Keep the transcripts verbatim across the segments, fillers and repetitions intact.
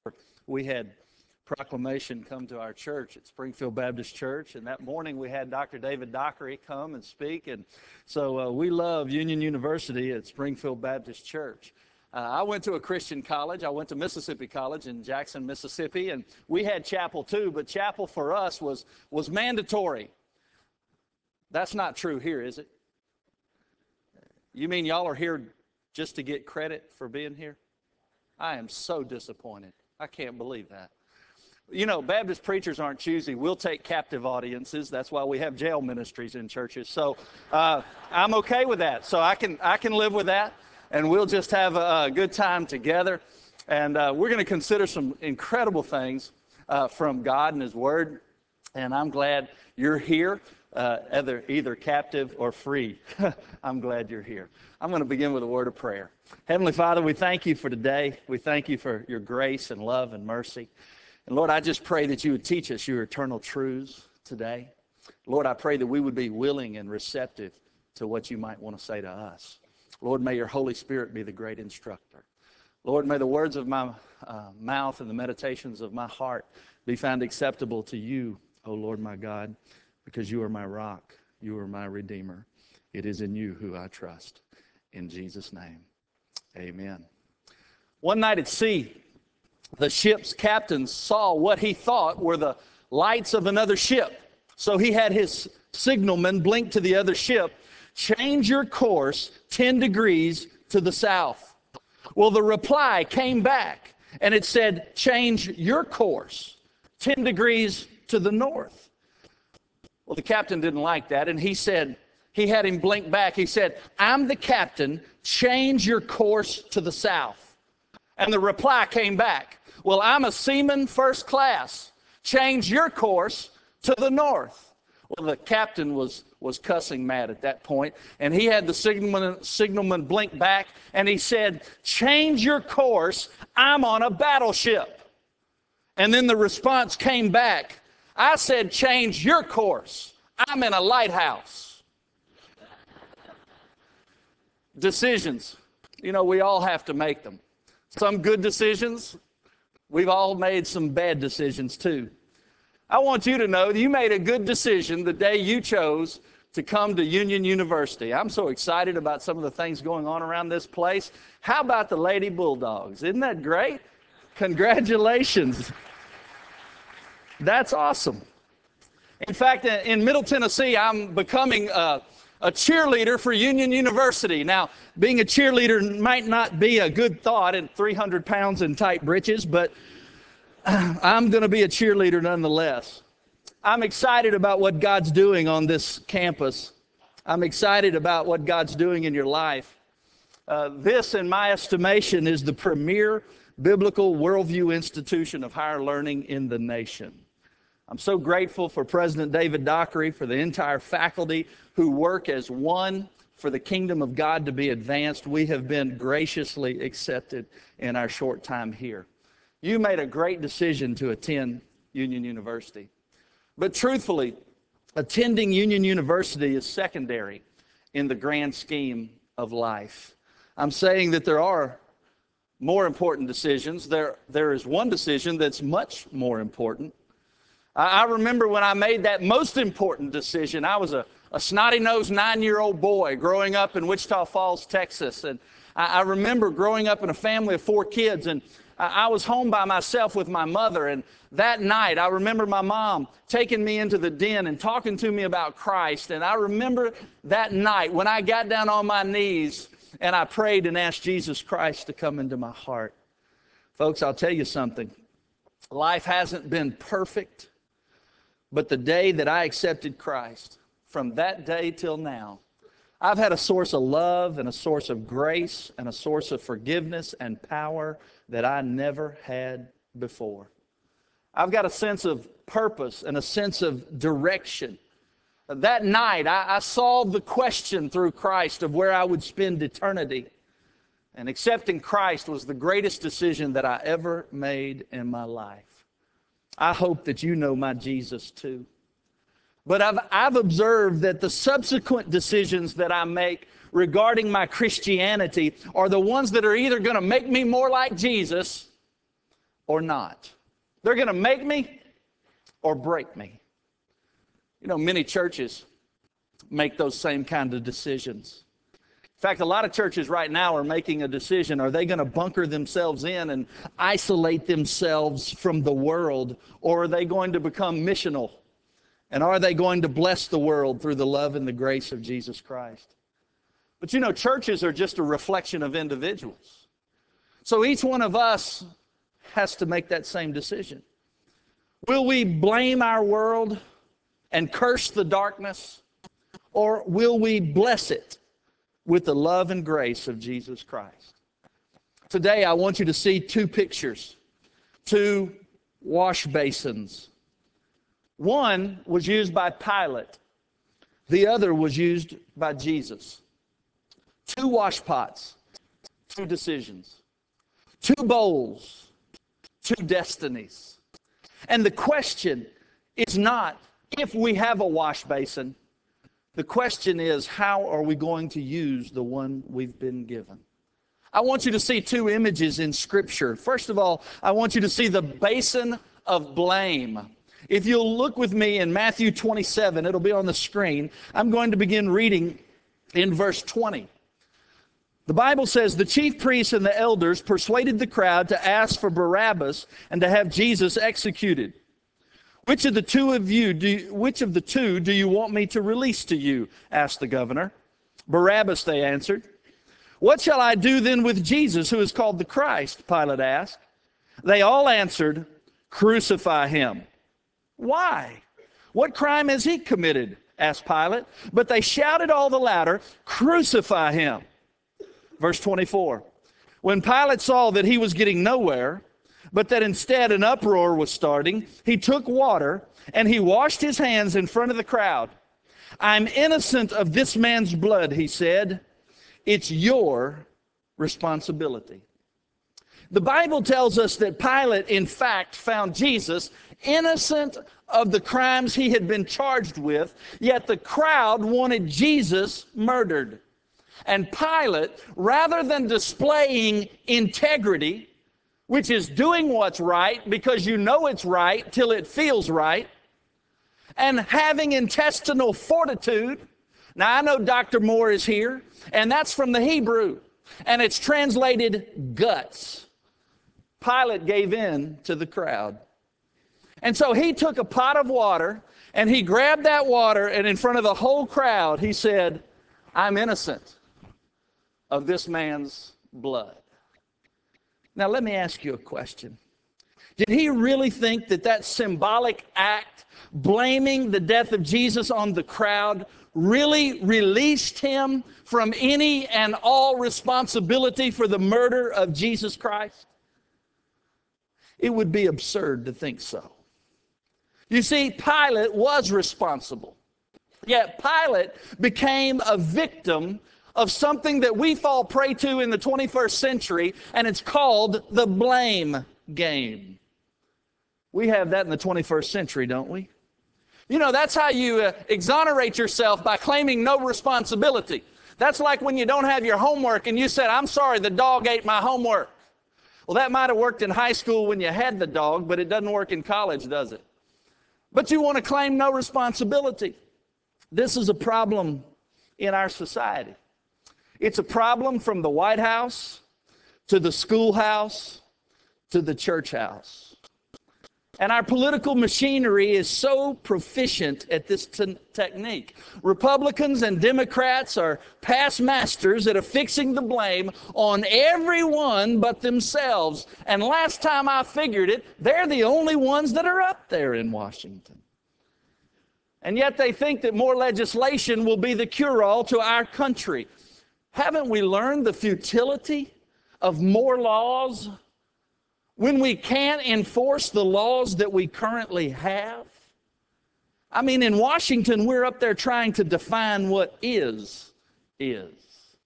we had proclamation come to our church at Springfield Baptist Church, and that morning we had Doctor David Dockery come and speak, and so uh, we love Union University at Springfield Baptist Church. Uh, I went to a Christian college. I went to Mississippi College in Jackson, Mississippi, and we had chapel too, but chapel for us was, was mandatory. That's not true here, is it? You mean y'all are here just to get credit for being here? I am so disappointed. I can't believe that. You know, Baptist preachers aren't choosy. We'll take captive audiences. That's why we have jail ministries in churches. So uh, I'm okay with that. So I can I can live with that, and we'll just have a, a good time together. And uh, we're going to consider some incredible things uh, from God and His Word. And I'm glad you're here, uh, either either captive or free. I'm glad you're here. I'm going to begin with a word of prayer. Heavenly Father, we thank you for today. We thank you for your grace and love and mercy. And Lord, I just pray that you would teach us your eternal truths today. Lord, I pray that we would be willing and receptive to what you might want to say to us. Lord, may your Holy Spirit be the great instructor. Lord, may the words of my uh, mouth and the meditations of my heart be found acceptable to you, O Lord my God, because you are my rock, you are my Redeemer. It is in you who I trust. In Jesus' name, amen. One night at sea, the ship's captain saw what he thought were the lights of another ship. So he had his signalman blink to the other ship, change your course ten degrees to the south. Well, the reply came back, and it said, change your course ten degrees to the north. Well, the captain didn't like that, and he said, he had him blink back. He said, I'm the captain, change your course to the south. And the reply came back, well, I'm a seaman first class. Change your course to the north. Well, the captain was, was cussing mad at that point, and he had the signalman, signalman blink back, and he said, change your course, I'm on a battleship. And then the response came back, I said, change your course, I'm in a lighthouse. Decisions. You know, we all have to make them. Some good decisions. We've all made some bad decisions too. I want you to know that you made a good decision the day you chose to come to Union University. I'm so excited about some of the things going on around this place. How about the Lady Bulldogs? Isn't that great? Congratulations. That's awesome. In fact, in Middle Tennessee, I'm becoming a, a cheerleader for Union University. Now, being a cheerleader might not be a good thought at three hundred pounds in tight breeches, but I'm going to be a cheerleader nonetheless. I'm excited about what God's doing on this campus. I'm excited about what God's doing in your life. Uh, this, in my estimation, is the premier biblical worldview institution of higher learning in the nation. I'm so grateful for President David Dockery, for the entire faculty who work as one for the kingdom of God to be advanced. We have been graciously accepted in our short time here. You made a great decision to attend Union University. But truthfully, attending Union University is secondary in the grand scheme of life. I'm saying that there are more important decisions. There, there is one decision that's much more important. I remember when I made that most important decision. I was a, a snotty-nosed nine-year-old boy growing up in Wichita Falls, Texas. And I, I remember growing up in a family of four kids, and I, I was home by myself with my mother. And that night, I remember my mom taking me into the den and talking to me about Christ. And I remember that night when I got down on my knees and I prayed and asked Jesus Christ to come into my heart. Folks, I'll tell you something. Life hasn't been perfect. But the day that I accepted Christ, from that day till now, I've had a source of love and a source of grace and a source of forgiveness and power that I never had before. I've got a sense of purpose and a sense of direction. That night, I, I solved the question through Christ of where I would spend eternity. And accepting Christ was the greatest decision that I ever made in my life. I hope that you know my Jesus too. But I've, I've observed that the subsequent decisions that I make regarding my Christianity are the ones that are either going to make me more like Jesus or not. They're going to make me or break me. You know, many churches make those same kind of decisions. In fact, a lot of churches right now are making a decision. Are they going to bunker themselves in and isolate themselves from the world, or are they going to become missional? And are they going to bless the world through the love and the grace of Jesus Christ? But you know, churches are just a reflection of individuals. So each one of us has to make that same decision. Will we blame our world and curse the darkness, or will we bless it with the love and grace of Jesus Christ? Today, I want you to see two pictures, two wash basins. One was used by Pilate. The other was used by Jesus. Two wash pots, two decisions. Two bowls, two destinies. And the question is not if we have a wash basin. The question is, how are we going to use the one we've been given? I want you to see two images in Scripture. First of all, I want you to see the basin of blame. If you'll look with me in Matthew twenty-seven, it'll be on the screen. I'm going to begin reading in verse twenty. The Bible says, the chief priests and the elders persuaded the crowd to ask for Barabbas and to have Jesus executed. Which of the two of you, do you, which of the two do you want me to release to you? Asked the governor. Barabbas, they answered. What shall I do then with Jesus, who is called the Christ? Pilate asked. They all answered, crucify him. Why? What crime has he committed? Asked Pilate. But they shouted all the louder, crucify him. Verse twenty-four. When Pilate saw that he was getting nowhere, but that instead an uproar was starting, he took water and he washed his hands in front of the crowd. I'm innocent of this man's blood, he said. It's your responsibility. The Bible tells us that Pilate, in fact, found Jesus innocent of the crimes he had been charged with, yet the crowd wanted Jesus murdered. And Pilate, rather than displaying integrity, which is doing what's right because you know it's right till it feels right, and having intestinal fortitude. Now, I know Doctor Moore is here, and that's from the Hebrew, and it's translated guts. Pilate gave in to the crowd. And so he took a pot of water, and he grabbed that water, and in front of the whole crowd, he said, I'm innocent of this man's blood. Now, let me ask you a question. Did he really think that that symbolic act, blaming the death of Jesus on the crowd, really released him from any and all responsibility for the murder of Jesus Christ? It would be absurd to think so. You see, Pilate was responsible. Yet Pilate became a victim of something that we fall prey to in the twenty-first century, and it's called the blame game. We have that in the twenty-first century, don't we? You know, that's how you uh, exonerate yourself, by claiming no responsibility. That's like when you don't have your homework and you said, I'm sorry, the dog ate my homework. Well, that might have worked in high school when you had the dog, but it doesn't work in college, does it? But you want to claim no responsibility. This is a problem in our society. It's a problem from the White House to the schoolhouse to the church house. And our political machinery is so proficient at this t- technique. Republicans and Democrats are past masters at affixing the blame on everyone but themselves. And last time I figured it, they're the only ones that are up there in Washington. And yet they think that more legislation will be the cure-all to our country. Haven't we learned the futility of more laws when we can't enforce the laws that we currently have? I mean, in Washington, we're up there trying to define what is, is.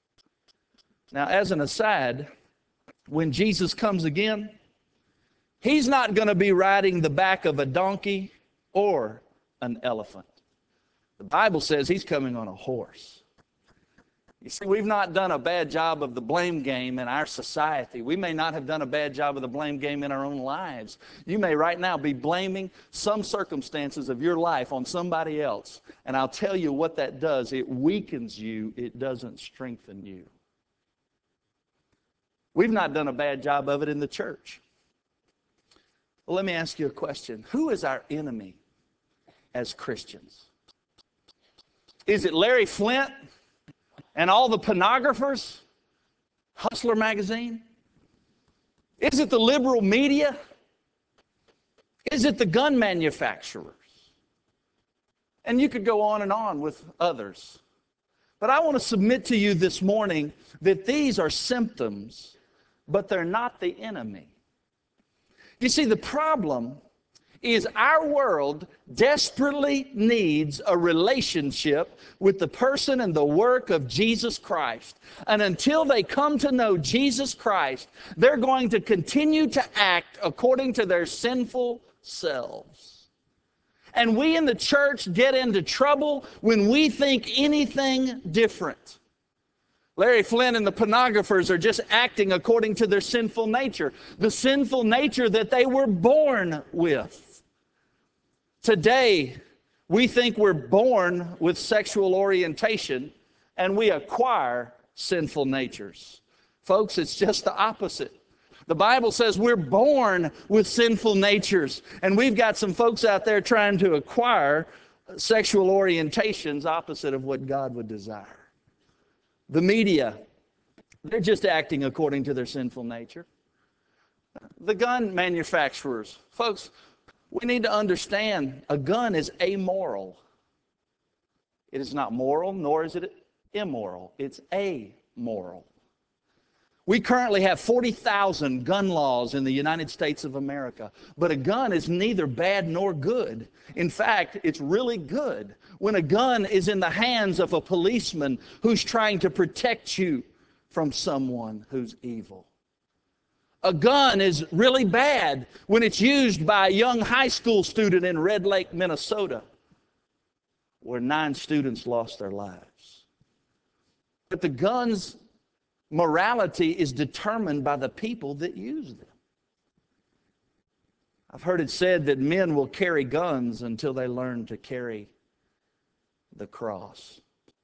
Now, as an aside, when Jesus comes again, he's not going to be riding the back of a donkey or an elephant. The Bible says he's coming on a horse. You see, we've not done a bad job of the blame game in our society. We may not have done a bad job of the blame game in our own lives. You may right now be blaming some circumstances of your life on somebody else. And I'll tell you what that does. It weakens you. It doesn't strengthen you. We've not done a bad job of it in the church. Well, let me ask you a question. Who is our enemy as Christians? Is it Larry Flint and all the pornographers? Hustler magazine? Is it the liberal media? Is it the gun manufacturers? And you could go on and on with others. But I want to submit to you this morning that these are symptoms, but they're not the enemy. You see, the problem is our world desperately needs a relationship with the person and the work of Jesus Christ. And until they come to know Jesus Christ, they're going to continue to act according to their sinful selves. And we in the church get into trouble when we think anything different. Larry Flint and the pornographers are just acting according to their sinful nature, the sinful nature that they were born with. Today, we think we're born with sexual orientation and we acquire sinful natures. Folks, it's just the opposite. The Bible says we're born with sinful natures, and we've got some folks out there trying to acquire sexual orientations opposite of what God would desire. The media, they're just acting according to their sinful nature. The gun manufacturers, folks, we need to understand a gun is amoral. It is not moral, nor is it immoral. It's amoral. We currently have forty thousand gun laws in the United States of America, but a gun is neither bad nor good. In fact, it's really good when a gun is in the hands of a policeman who's trying to protect you from someone who's evil. A gun is really bad when it's used by a young high school student in Red Lake, Minnesota, where nine students lost their lives. But the gun's morality is determined by the people that use them. I've heard it said that men will carry guns until they learn to carry the cross.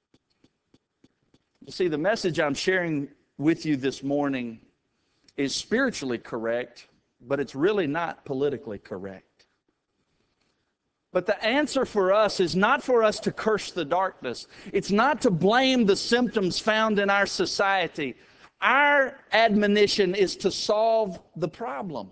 You see, the message I'm sharing with you this morning is spiritually correct, but it's really not politically correct. But the answer for us is not for us to curse the darkness. It's not to blame the symptoms found in our society. Our admonition is to solve the problem.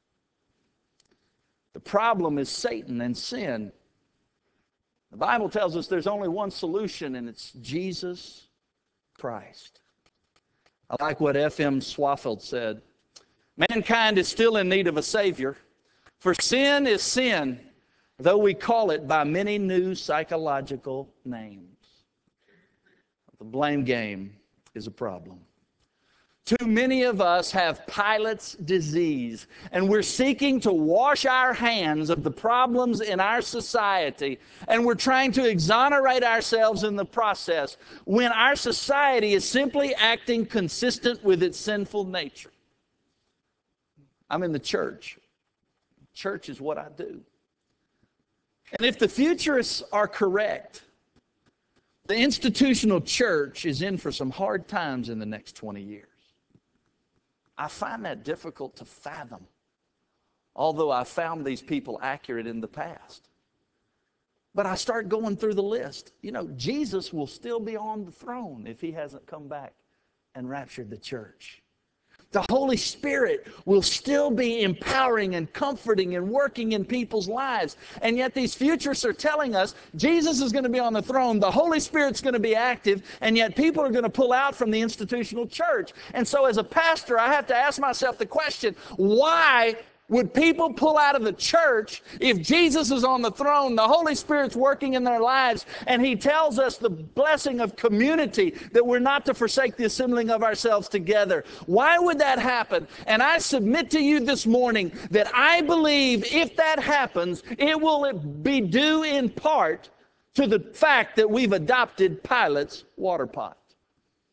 The problem is Satan and sin. The Bible tells us there's only one solution, and it's Jesus Christ. I like what F M Swaffield said. Mankind is still in need of a Savior, for sin is sin, though we call it by many new psychological names. The blame game is a problem. Too many of us have Pilate's disease, and we're seeking to wash our hands of the problems in our society, and we're trying to exonerate ourselves in the process when our society is simply acting consistent with its sinful nature. I'm in the church. Church is what I do. And if the futurists are correct, the institutional church is in for some hard times in the next twenty years. I find that difficult to fathom, although I found these people accurate in the past. But I start going through the list. You know, Jesus will still be on the throne if he hasn't come back and raptured the church. The Holy Spirit will still be empowering and comforting and working in people's lives. And yet these futurists are telling us Jesus is going to be on the throne, the Holy Spirit's going to be active, and yet people are going to pull out from the institutional church. And so as a pastor, I have to ask myself the question, why would people pull out of the church if Jesus is on the throne, the Holy Spirit's working in their lives, and he tells us the blessing of community, that we're not to forsake the assembling of ourselves together? Why would that happen? And I submit to you this morning that I believe if that happens, it will be due in part to the fact that we've adopted Pilate's water pot.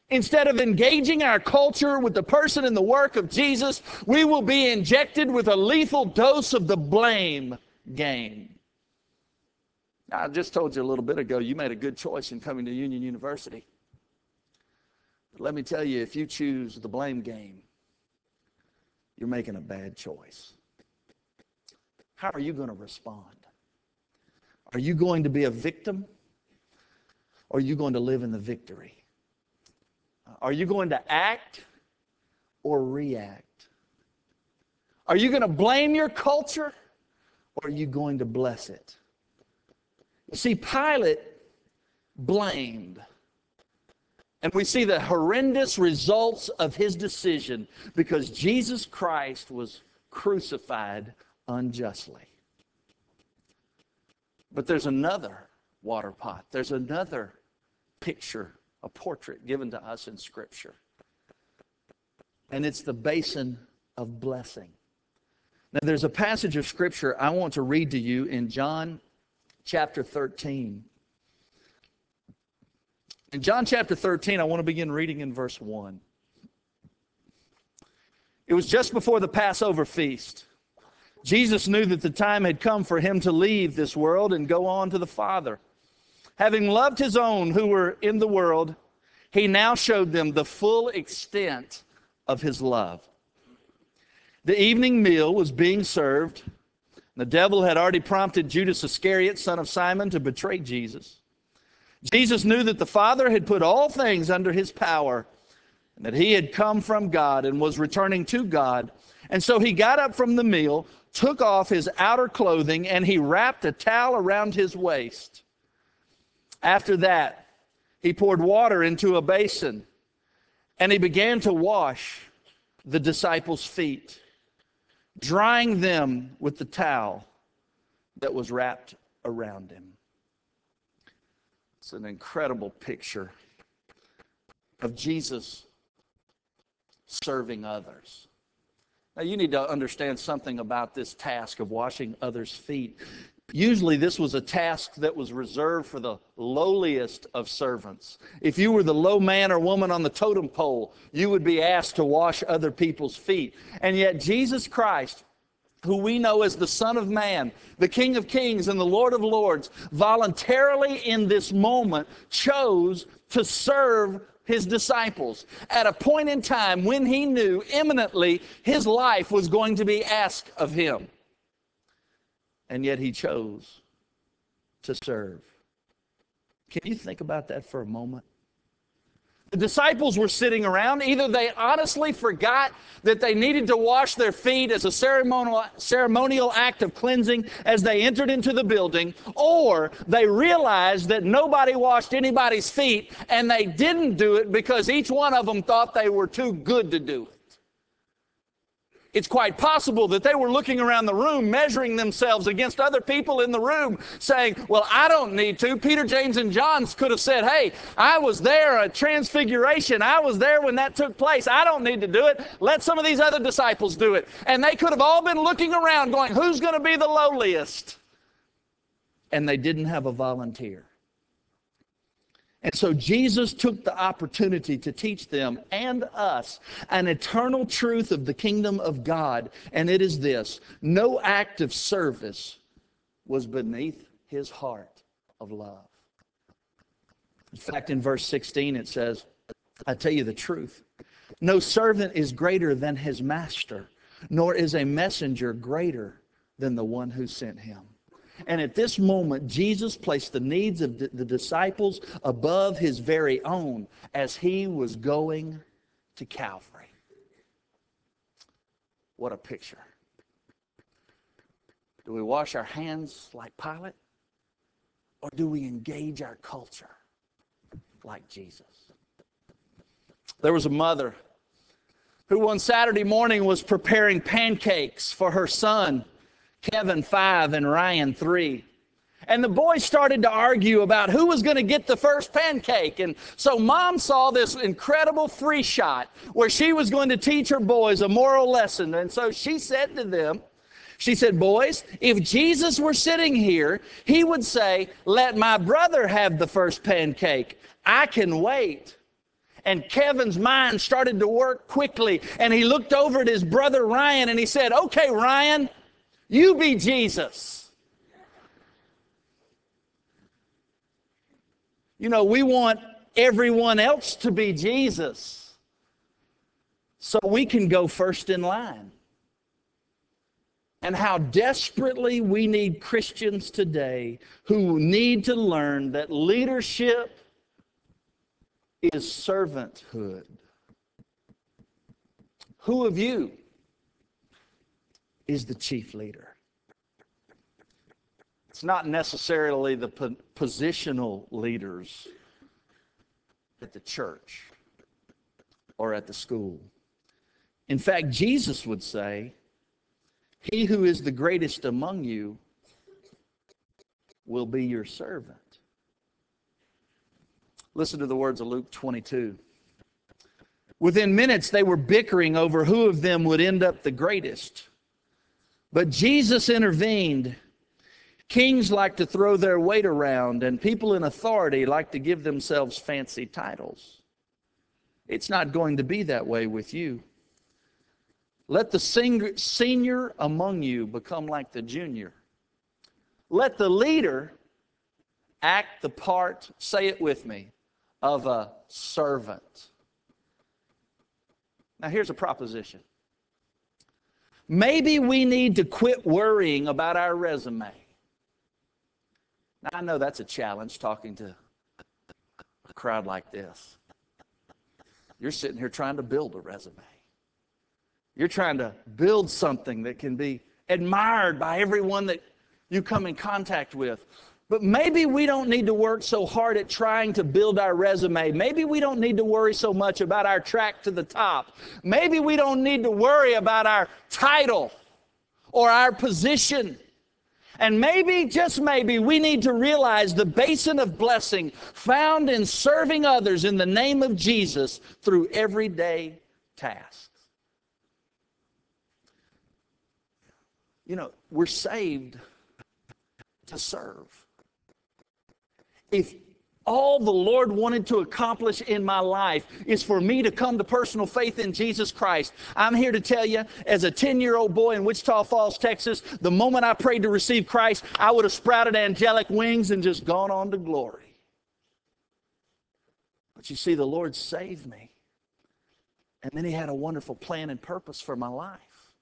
Instead of engaging our culture with the person and the work of Jesus, we will be injected with a lethal dose of the blame game. Now, I just told you a little bit ago, you made a good choice in coming to Union University. But let me tell you, if you choose the blame game, you're making a bad choice. How are you going to respond? Are you going to be a victim? Or are you going to live in the victory? Are you going to act or react? Are you going to blame your culture or are you going to bless it? You see, Pilate blamed. And we see the horrendous results of his decision because Jesus Christ was crucified unjustly. But there's another water pot. There's another picture, a portrait given to us in Scripture. And it's the basin of blessing. Now, there's a passage of Scripture I want to read to you in John chapter thirteen. In John chapter thirteen, I want to begin reading in verse one. It was just before the Passover feast. Jesus knew that the time had come for him to leave this world and go on to the Father. Having loved his own who were in the world, he now showed them the full extent of his love. The evening meal was being served. The devil had already prompted Judas Iscariot, son of Simon, to betray Jesus. Jesus knew that the Father had put all things under his power, and that he had come from God and was returning to God. And so he got up from the meal, took off his outer clothing, and he wrapped a towel around his waist. After that, he poured water into a basin, and he began to wash the disciples' feet, drying them with the towel that was wrapped around him. It's an incredible picture of Jesus serving others. Now, you need to understand something about this task of washing others' feet. Usually, this was a task that was reserved for the lowliest of servants. If you were the low man or woman on the totem pole, you would be asked to wash other people's feet. And yet, Jesus Christ, who we know as the Son of Man, the King of Kings and the Lord of Lords, voluntarily in this moment chose to serve his disciples at a point in time when he knew imminently his life was going to be asked of him. And yet he chose to serve. Can you think about that for a moment? The disciples were sitting around. Either they honestly forgot that they needed to wash their feet as a ceremonial, ceremonial act of cleansing as they entered into the building, or they realized that nobody washed anybody's feet, and they didn't do it because each one of them thought they were too good to do it. It's quite possible that they were looking around the room, measuring themselves against other people in the room, saying, well, I don't need to. Peter, James, and John could have said, hey, I was there at Transfiguration. I was there when that took place. I don't need to do it. Let some of these other disciples do it. And they could have all been looking around going, who's going to be the lowliest? And they didn't have a volunteer. And so Jesus took the opportunity to teach them and us an eternal truth of the kingdom of God. And it is this: no act of service was beneath his heart of love. In fact, in verse sixteen it says, I tell you the truth, no servant is greater than his master, nor is a messenger greater than the one who sent him. And at this moment, Jesus placed the needs of the disciples above his very own as he was going to Calvary. What a picture. Do we wash our hands like Pilate? Or do we engage our culture like Jesus? There was a mother who one Saturday morning was preparing pancakes for her son, Kevin, five, and Ryan, three. And the boys started to argue about who was going to get the first pancake. And so mom saw this incredible free shot where she was going to teach her boys a moral lesson. And so she said to them, she said, boys, if Jesus were sitting here, he would say, let my brother have the first pancake. I can wait. And Kevin's mind started to work quickly. And he looked over at his brother Ryan and he said, okay, Ryan, you be Jesus. You know, we want everyone else to be Jesus so we can go first in line. And how desperately we need Christians today who need to learn that leadership is servanthood. Who of you is the chief leader? It's not necessarily the po- positional leaders at the church or at the school. In fact, Jesus would say, he who is the greatest among you will be your servant. Listen to the words of Luke twenty-two. Within minutes, they were bickering over who of them would end up the greatest. But Jesus intervened. Kings like to throw their weight around, and people in authority like to give themselves fancy titles. It's not going to be that way with you. Let the senior among you become like the junior. Let the leader act the part, say it with me, of a servant. Now here's a proposition. Maybe we need to quit worrying about our resume. Now I know that's a challenge talking to a crowd like this. You're sitting here trying to build a resume. You're trying to build something that can be admired by everyone that you come in contact with. But maybe we don't need to work so hard at trying to build our resume. Maybe we don't need to worry so much about our track to the top. Maybe we don't need to worry about our title or our position. And maybe, just maybe, we need to realize the basin of blessing found in serving others in the name of Jesus through everyday tasks. You know, we're saved to serve. If all the Lord wanted to accomplish in my life is for me to come to personal faith in Jesus Christ, I'm here to tell you, as a ten-year-old boy in Wichita Falls, Texas, the moment I prayed to receive Christ, I would have sprouted angelic wings and just gone on to glory. But you see, the Lord saved me. And then He had a wonderful plan and purpose for my life.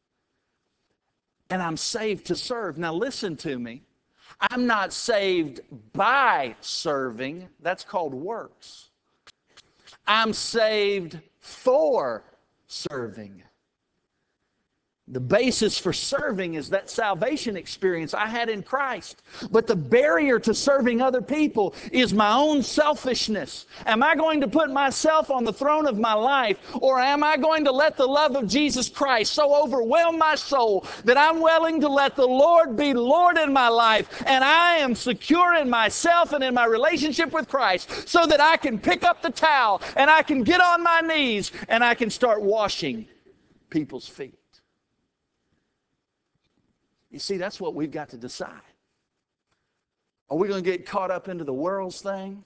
And I'm saved to serve. Now listen to me. I'm not saved by serving. That's called works. I'm saved for serving. The basis for serving is that salvation experience I had in Christ. But the barrier to serving other people is my own selfishness. Am I going to put myself on the throne of my life, or am I going to let the love of Jesus Christ so overwhelm my soul that I'm willing to let the Lord be Lord in my life, and I am secure in myself and in my relationship with Christ, so that I can pick up the towel and I can get on my knees and I can start washing people's feet? You see, that's what we've got to decide. Are we going to get caught up into the world's thing?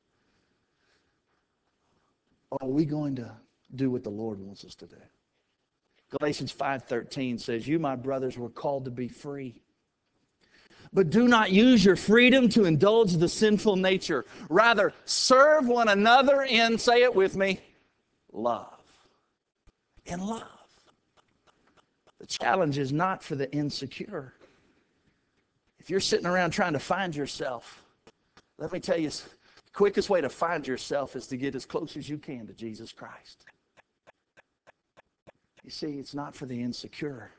Or are we going to do what the Lord wants us to do? Galatians five thirteen says, you, my brothers, were called to be free. But do not use your freedom to indulge the sinful nature. Rather, serve one another in, say it with me, love. In love. The challenge is not for the insecure. If you're sitting around trying to find yourself, let me tell you, the quickest way to find yourself is to get as close as you can to Jesus Christ. You see, it's not for the insecure.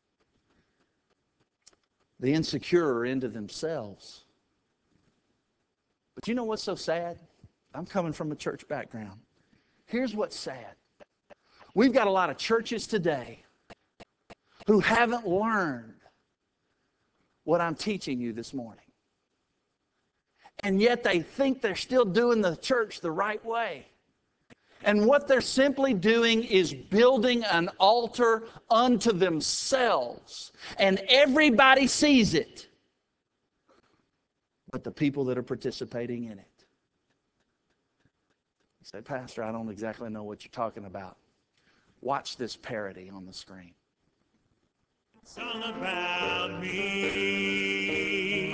The insecure are into themselves. But you know what's so sad? I'm coming from a church background. Here's what's sad. We've got a lot of churches today who haven't learned what I'm teaching you this morning. And yet they think they're still doing the church the right way. And what they're simply doing is building an altar unto themselves. And everybody sees it, but the people that are participating in it. You say, Pastor, I don't exactly know what you're talking about. Watch this parody on the screen. It's all about me,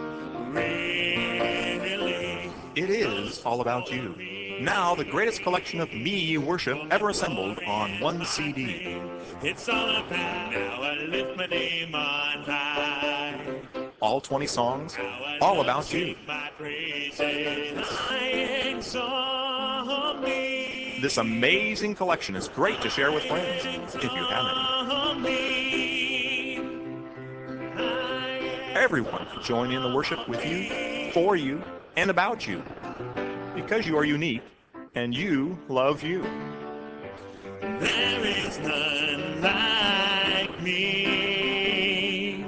really. It is all about you. Now, the greatest collection of me worship ever assembled on one C D. It's all about now. I lift my name on high. All twenty songs, all about you. My praises, I exalt me. This amazing collection is great to share with friends, if you have me. any. Everyone can join in the worship with you, for you, and about you. Because you are unique, and you love you. There is none like me.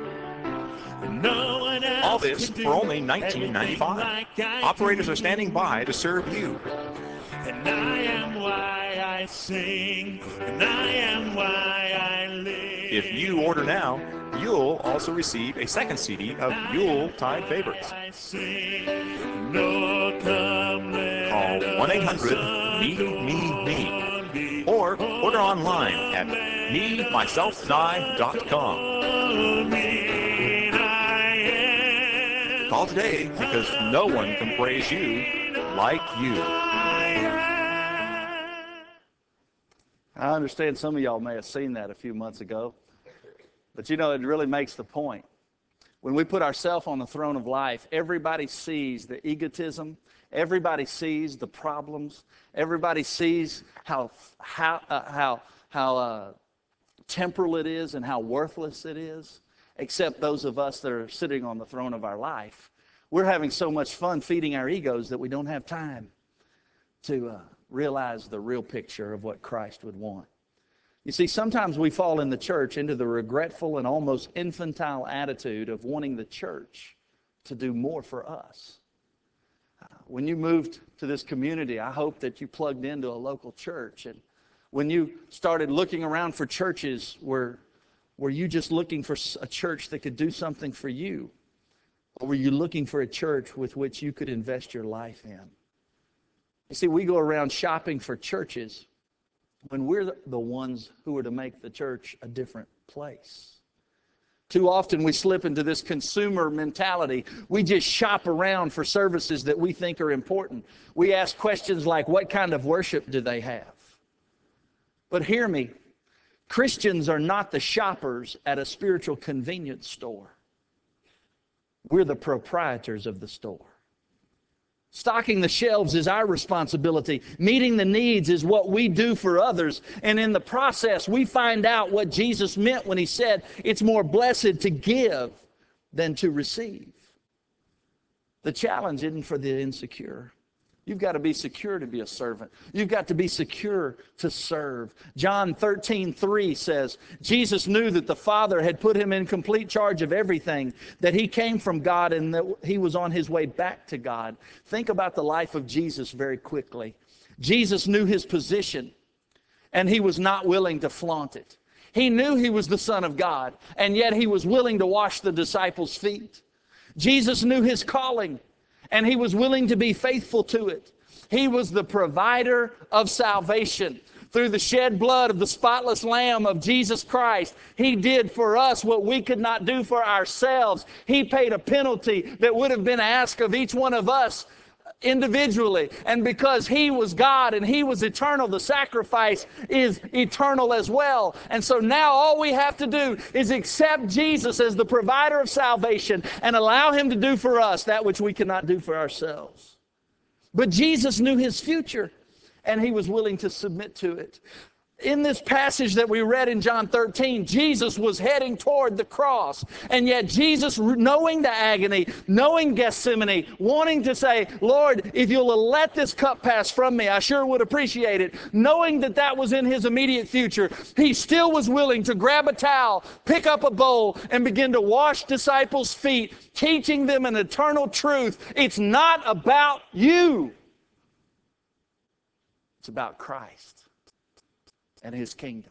No one else. All this for only nineteen ninety-five dollars. Like Operators are standing by to serve you. And I am why I sing, and I am why I live. If you order now, you'll also receive a second C D of Yuletide favorites. I sing, no come Call one eight hundred me me me or order online at me myself and I dot com. Call today because no one can praise you like you. I understand some of y'all may have seen that a few months ago, but you know, it really makes the point. When we put ourselves on the throne of life, everybody sees the egotism, everybody sees the problems, everybody sees how how uh, how how uh, temporal it is and how worthless it is, except those of us that are sitting on the throne of our life. We're having so much fun feeding our egos that we don't have time to uh, realize the real picture of what Christ would want. You see, sometimes we fall in the church into the regretful and almost infantile attitude of wanting the church to do more for us. Uh, when you moved to this community, I hope that you plugged into a local church. And when you started looking around for churches, were, were you just looking for a church that could do something for you? Or were you looking for a church with which you could invest your life in? You see, we go around shopping for churches when we're the ones who are to make the church a different place. Too often we slip into this consumer mentality. We just shop around for services that we think are important. We ask questions like, what kind of worship do they have? But hear me, Christians are not the shoppers at a spiritual convenience store. We're the proprietors of the store. Stocking the shelves is our responsibility. Meeting the needs is what we do for others. And in the process, we find out what Jesus meant when he said, it's more blessed to give than to receive. The challenge isn't for the insecure. You've got to be secure to be a servant. You've got to be secure to serve. John thirteen three says, Jesus knew that the Father had put him in complete charge of everything, that he came from God and that he was on his way back to God. Think about the life of Jesus very quickly. Jesus knew his position, and he was not willing to flaunt it. He knew he was the Son of God, and yet he was willing to wash the disciples' feet. Jesus knew his calling, and he was willing to be faithful to it. He was the provider of salvation. Through the shed blood of the spotless Lamb of Jesus Christ, he did for us what we could not do for ourselves. He paid a penalty that would have been asked of each one of us individually. And because he was God and he was eternal, the sacrifice is eternal as well. And so now all we have to do is accept Jesus as the provider of salvation and allow him to do for us that which we cannot do for ourselves. But Jesus knew his future, and he was willing to submit to it. In this passage that we read in John thirteen, Jesus was heading toward the cross. And yet Jesus, knowing the agony, knowing Gethsemane, wanting to say, Lord, if you'll let this cup pass from me, I sure would appreciate it. Knowing that that was in his immediate future, he still was willing to grab a towel, pick up a bowl, and begin to wash disciples' feet, teaching them an eternal truth. It's not about you. It's about Christ and his kingdom.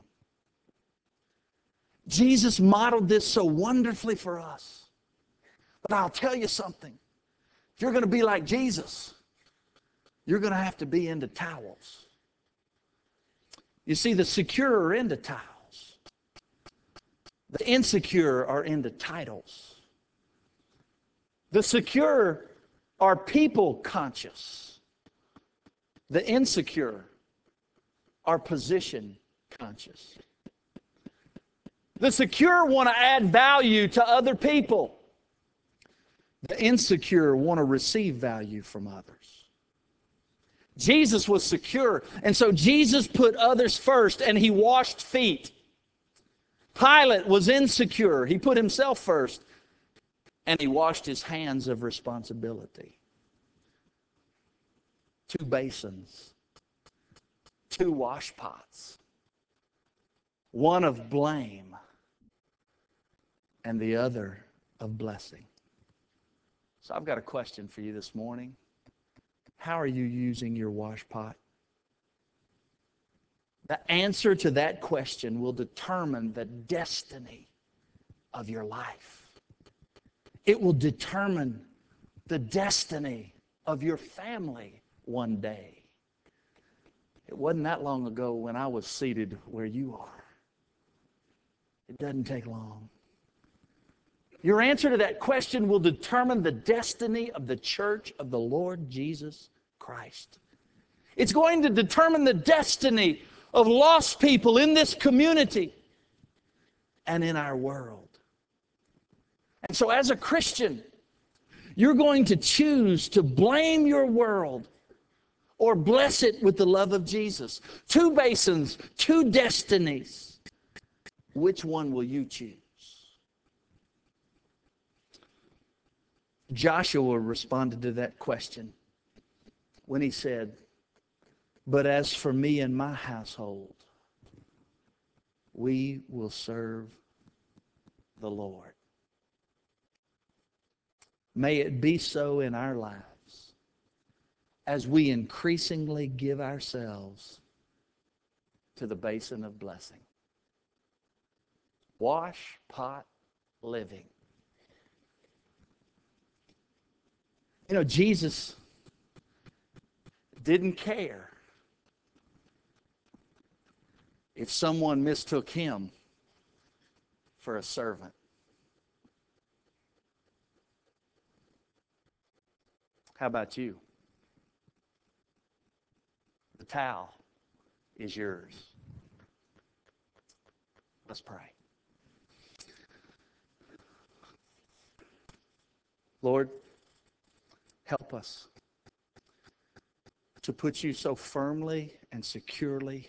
Jesus modeled this so wonderfully for us. But I'll tell you something. If you're going to be like Jesus, you're going to have to be into towels. You see, the secure are into towels. The insecure are into titles. The secure are people conscious. The insecure are position conscious. The secure want to add value to other people. The insecure want to receive value from others. Jesus was secure, and so Jesus put others first, and he washed feet. Pilate was insecure. He put himself first, and he washed his hands of responsibility. Two basins, two wash pots, one of blame and the other of blessing. So I've got a question for you this morning. How are you using your wash pot? The answer to that question will determine the destiny of your life. It will determine the destiny of your family one day. It wasn't that long ago when I was seated where you are. It doesn't take long. Your answer to that question will determine the destiny of the church of the Lord Jesus Christ. It's going to determine the destiny of lost people in this community and in our world. And so as a Christian, you're going to choose to blame your world or bless it with the love of Jesus. Two basins, two destinies. Which one will you choose? Joshua responded to that question when he said, "But as for me and my household, we will serve the Lord." May it be so in our lives as we increasingly give ourselves to the basin of blessing. Wash pot living. You know, Jesus didn't care if someone mistook him for a servant. How about you? The towel is yours. Let's pray. Lord, help us to put you so firmly and securely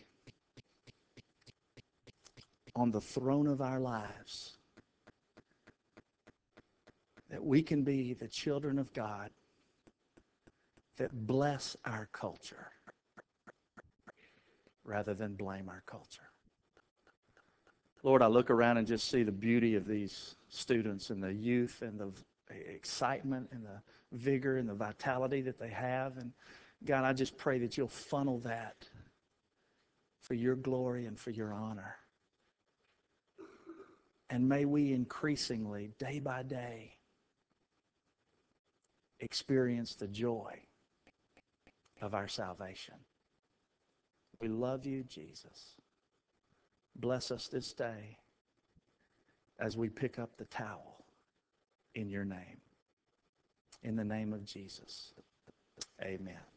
on the throne of our lives that we can be the children of God that bless our culture rather than blame our culture. Lord, I look around and just see the beauty of these students and the youth and the excitement and the vigor and the vitality that they have. And God, I just pray that you'll funnel that for your glory and for your honor. And may we increasingly, day by day, experience the joy of our salvation. We love you, Jesus. Bless us this day as we pick up the towel in your name. In the name of Jesus, amen.